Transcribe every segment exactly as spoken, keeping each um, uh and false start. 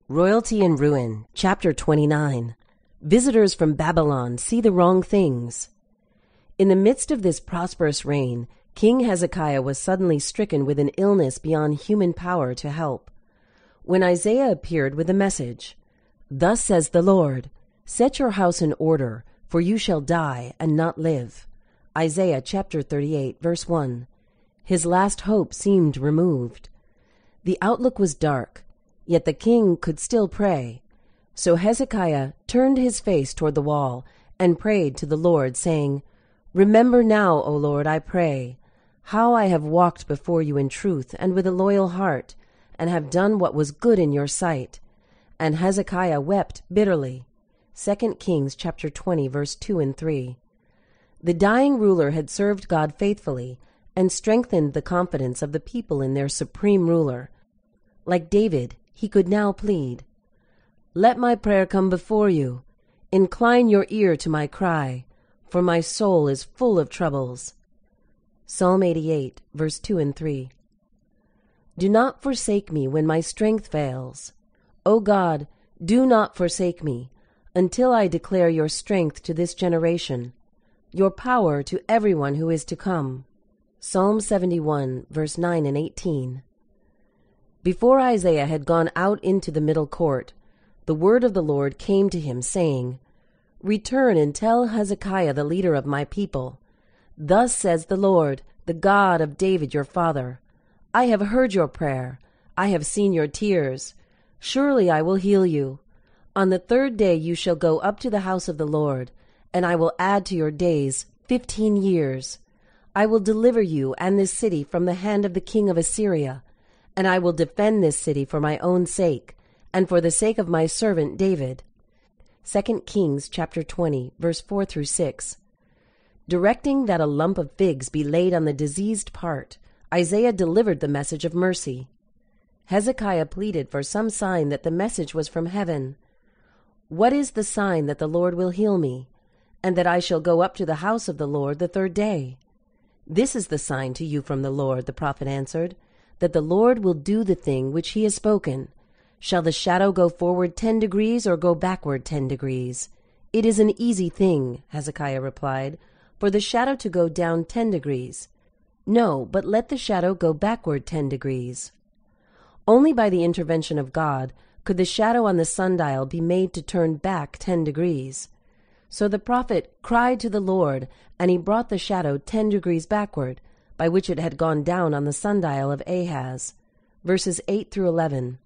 Royalty and Ruin, Chapter twenty-nine. Visitors from Babylon see the wrong things. In the midst of this prosperous reign, King Hezekiah was suddenly stricken with an illness beyond human power to help. When Isaiah appeared with the message, "Thus says the Lord, set your house in order, for you shall die and not live." Isaiah chapter thirty-eight, verse one. His last hope seemed removed. The outlook was dark, yet the king could still pray. So Hezekiah turned his face toward the wall and prayed to the Lord, saying, "Remember now, O Lord, I pray, how I have walked before you in truth and with a loyal heart, and have done what was good in your sight." And Hezekiah wept bitterly. Second Kings chapter twenty, verse two and three. The dying ruler had served God faithfully and strengthened the confidence of the people in their supreme ruler. Like David, he could now plead, "Let my prayer come before you. Incline your ear to my cry, for my soul is full of troubles." Psalm eighty-eight, verse two and three. Do not forsake me when my strength fails. O God, do not forsake me, until I declare your strength to this generation, your power to everyone who is to come. Psalm seventy-one, verse nine and eighteen. Before Isaiah had gone out into the middle court, the word of the Lord came to him, saying, "Return and tell Hezekiah the leader of my people, Thus says the Lord, the God of David your father, I have heard your prayer, I have seen your tears. Surely I will heal you. On the third day you shall go up to the house of the Lord, and I will add to your days fifteen years. I will deliver you and this city from the hand of the king of Assyria, and I will defend this city for my own sake, and for the sake of my servant David." Second Kings chapter twenty, verse four through six. Directing that a lump of figs be laid on the diseased part, Isaiah delivered the message of mercy. Hezekiah pleaded for some sign that the message was from heaven. "What is the sign that the Lord will heal me, and that I shall go up to the house of the Lord the third day?" "This is the sign to you from the Lord," the prophet answered, "that the Lord will do the thing which he has spoken. Shall the shadow go forward ten degrees or go backward ten degrees? It is an easy thing," Hezekiah replied, "for the shadow to go down ten degrees. No, but let the shadow go backward ten degrees." Only by the intervention of God could the shadow on the sundial be made to turn back ten degrees. So the prophet cried to the Lord, and he brought the shadow ten degrees backward, by which it had gone down on the sundial of Ahaz. Verses eight through eleven.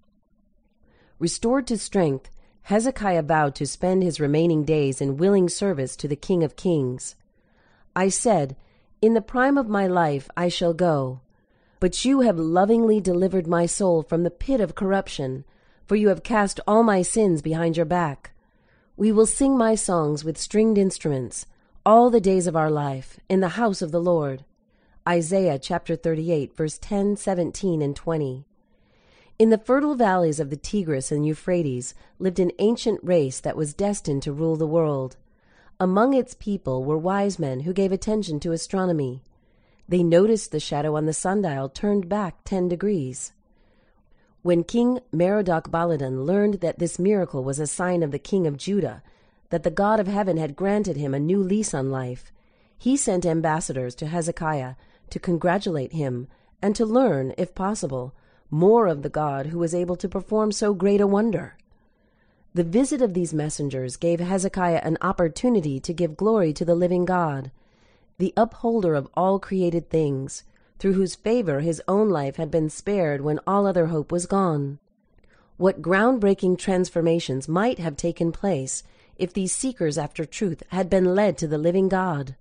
Restored to strength, Hezekiah vowed to spend his remaining days in willing service to the King of Kings. "I said, in the prime of my life I shall go. But you have lovingly delivered my soul from the pit of corruption, for you have cast all my sins behind your back. We will sing my songs with stringed instruments all the days of our life in the house of the Lord." Isaiah chapter thirty-eight, verse ten, seventeen, and twenty. In the fertile valleys of the Tigris and Euphrates lived an ancient race that was destined to rule the world. Among its people were wise men who gave attention to astronomy. They noticed the shadow on the sundial turned back ten degrees. When King Merodach-Baladan learned that this miracle was a sign of the king of Judah, that the God of heaven had granted him a new lease on life, he sent ambassadors to Hezekiah to congratulate him and to learn, if possible, more of the God who was able to perform so great a wonder. The visit of these messengers gave Hezekiah an opportunity to give glory to the living God, the upholder of all created things, through whose favor his own life had been spared when all other hope was gone. What groundbreaking transformations might have taken place if these seekers after truth had been led to the living God?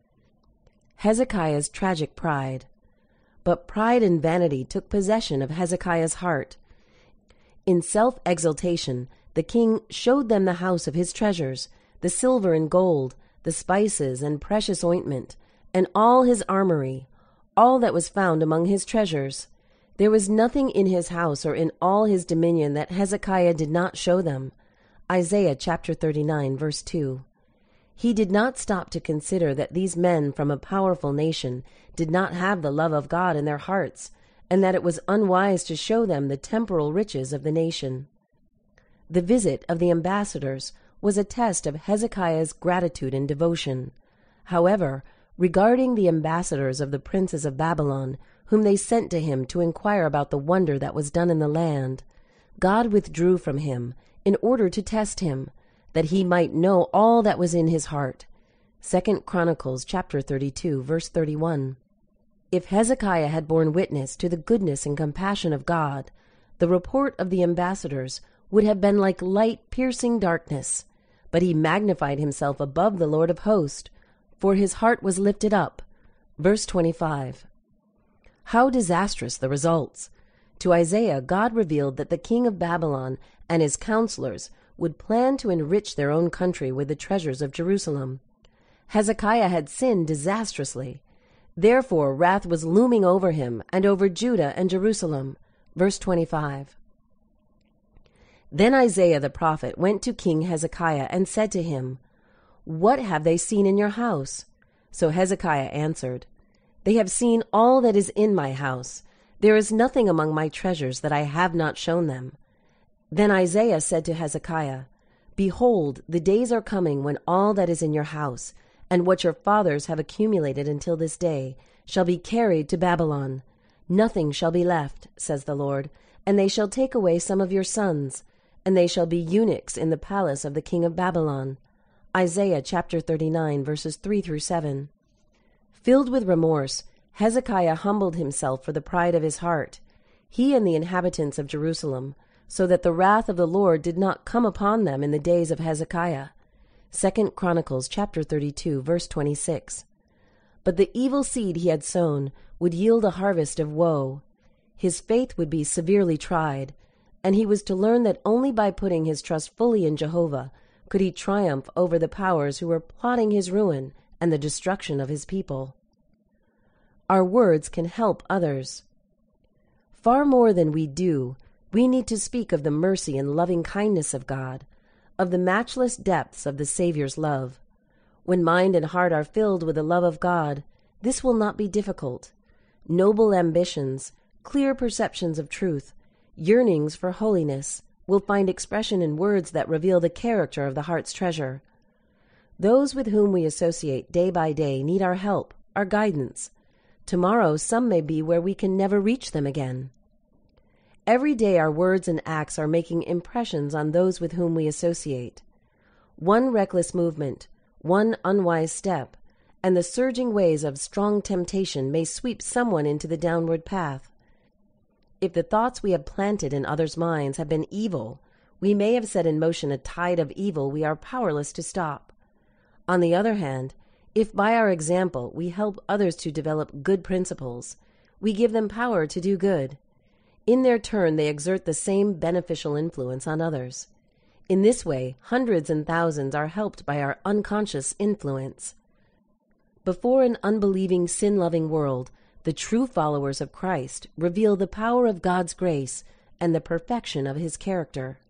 Hezekiah's tragic pride. But pride and vanity took possession of Hezekiah's heart. In self-exaltation, the king showed them the house of his treasures, the silver and gold, the spices and precious ointment, and all his armory, all that was found among his treasures. There was nothing in his house or in all his dominion that Hezekiah did not show them. Isaiah chapter thirty-nine, verse two. He did not stop to consider that these men from a powerful nation did not have the love of God in their hearts, and that it was unwise to show them the temporal riches of the nation. The visit of the ambassadors was a test of Hezekiah's gratitude and devotion. However, regarding the ambassadors of the princes of Babylon, whom they sent to him to inquire about the wonder that was done in the land, God withdrew from him in order to test him, that he might know all that was in his heart. Second Chronicles chapter thirty-two, verse thirty-one. If Hezekiah had borne witness to the goodness and compassion of God, the report of the ambassadors would have been like light piercing darkness. But he magnified himself above the Lord of hosts, for his heart was lifted up. Verse twenty-five. How disastrous the results! To Isaiah, God revealed that the king of Babylon and his counselors would plan to enrich their own country with the treasures of Jerusalem. Hezekiah had sinned disastrously. Therefore wrath was looming over him and over Judah and Jerusalem. Verse twenty-five. Then Isaiah the prophet went to King Hezekiah and said to him, What have they seen in your house? So Hezekiah answered, They have seen all that is in my house. There is nothing among my treasures that I have not shown them. Then Isaiah said to Hezekiah, Behold, the days are coming when all that is in your house, and what your fathers have accumulated until this day, shall be carried to Babylon. Nothing shall be left, says the Lord, and they shall take away some of your sons, and they shall be eunuchs in the palace of the king of Babylon. Isaiah chapter thirty-nine, verses three through seven. Filled with remorse, Hezekiah humbled himself for the pride of his heart, he and the inhabitants of Jerusalem, so that the wrath of the Lord did not come upon them in the days of Hezekiah. Second Chronicles chapter thirty-two, verse twenty-six. But the evil seed he had sown would yield a harvest of woe. His faith would be severely tried, and he was to learn that only by putting his trust fully in Jehovah could he triumph over the powers who were plotting his ruin and the destruction of his people. Our words can help others. Far more than we do, we need to speak of the mercy and loving kindness of God, of the matchless depths of the Savior's love. When mind and heart are filled with the love of God, this will not be difficult. Noble ambitions, clear perceptions of truth, yearnings for holiness will find expression in words that reveal the character of the heart's treasure. Those with whom we associate day by day need our help, our guidance. Tomorrow some may be where we can never reach them again. Every day our words and acts are making impressions on those with whom we associate. One reckless movement, one unwise step, and the surging waves of strong temptation may sweep someone into the downward path. If the thoughts we have planted in others' minds have been evil, we may have set in motion a tide of evil we are powerless to stop. On the other hand, if by our example we help others to develop good principles, we give them power to do good. In their turn, they exert the same beneficial influence on others. In this way, hundreds and thousands are helped by our unconscious influence. Before an unbelieving, sin-loving world, the true followers of Christ reveal the power of God's grace and the perfection of his character.